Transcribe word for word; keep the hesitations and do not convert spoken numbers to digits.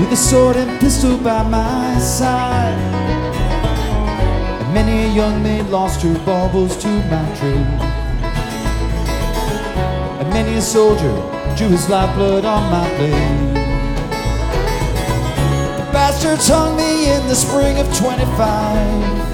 with a sword and pistol by my side. And many a young maid lost her baubles to my trade. And many a soldier drew his lifeblood on my blade. The bastards hung me in the spring of twenty-five.